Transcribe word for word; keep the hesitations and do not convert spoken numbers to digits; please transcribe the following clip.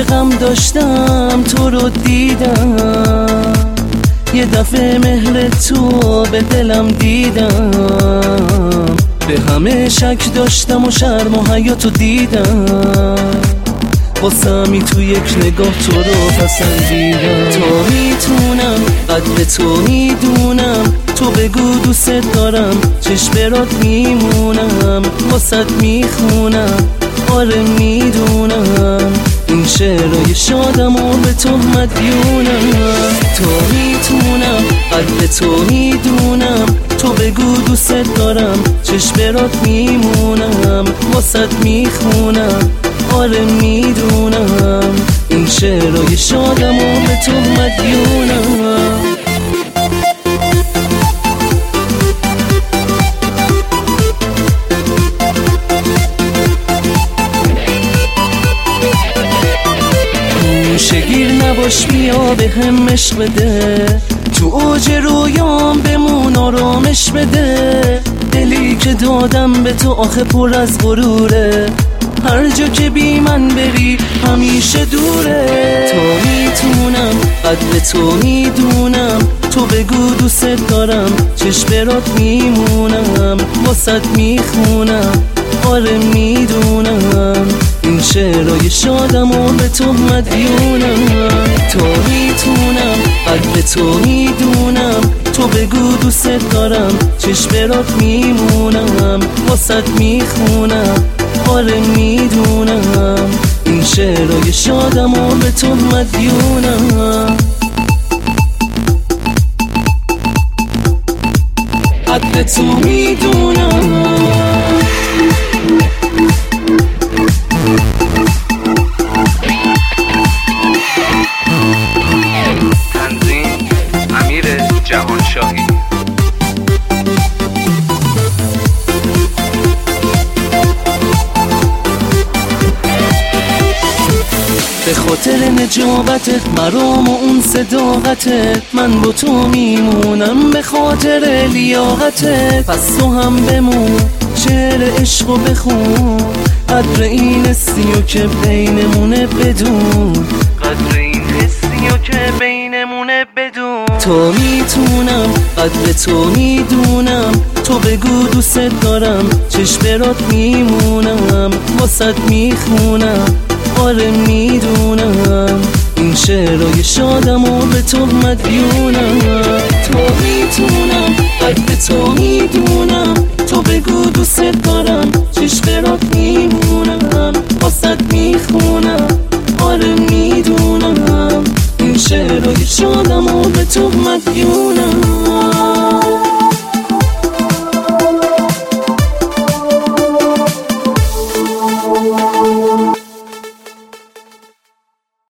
غم داشتم تو رو دیدم، یه دفعه مهر تو به دلم دیدم، به همه شک داشتم و شرم و حیاتو دیدم، واسمی تو یک نگاه تو رو پسندیدم. تا میتونم قدر تو میدونم، تو بگو دوست دارم، چشم برات میمونم، واسط میخونم، آره میدونم، این شعرهای شادم و به تو مدیونم. تا میتونم قدر تو میدونم، تو بگو دوست دارم، چشم برات میمونم، واسط میخونم، آره میدونم، این شعرهای شادم و به تو مدیونم. شگیر نباش بیا به هم عشق بده، تو اوج رویام بمون آرامش بده، دلی که دادم به تو آخه پر از غروره، هر جا که بی من بری همیشه دوره. تا میتونم قدر تو میدونم، تو بگو دوست دارم، چشم برات میمونم، واسط میخونم، آره میدونم، این شعرهای شادم و به تو مدیونم. تا میتونم قدر تو میدونم، تو بگو دوست دارم، چشم برات میمونم، واسط میخونم، آره میدونم، این شعرهای شادم و به تو مدیونم. قدر تو میدونم. تنظیم امیر جهانشاهی. به خاطر نجابتت مرام و اون صداقتت، من با تو میمونم به خاطر لیاقتت، پس تو هم بمون شعر عشقو بخون، قدر این حسیو که بینمونه بدون، قدر این حسیو که بینمونه بدون. تا میتونم قدر تو میدونم، تو بگو دوست دارم، چشم برات میمونم، واسط میخونم، آره میدونم، این شعرهای شادم و به تو مدیونم. تا میتونم قدر تو میدونم، تو بگو دوست دارم، چشم برات میمونم، واسط میخونم، آره میدونم، این شعرهای شادم و به تو مدیونم.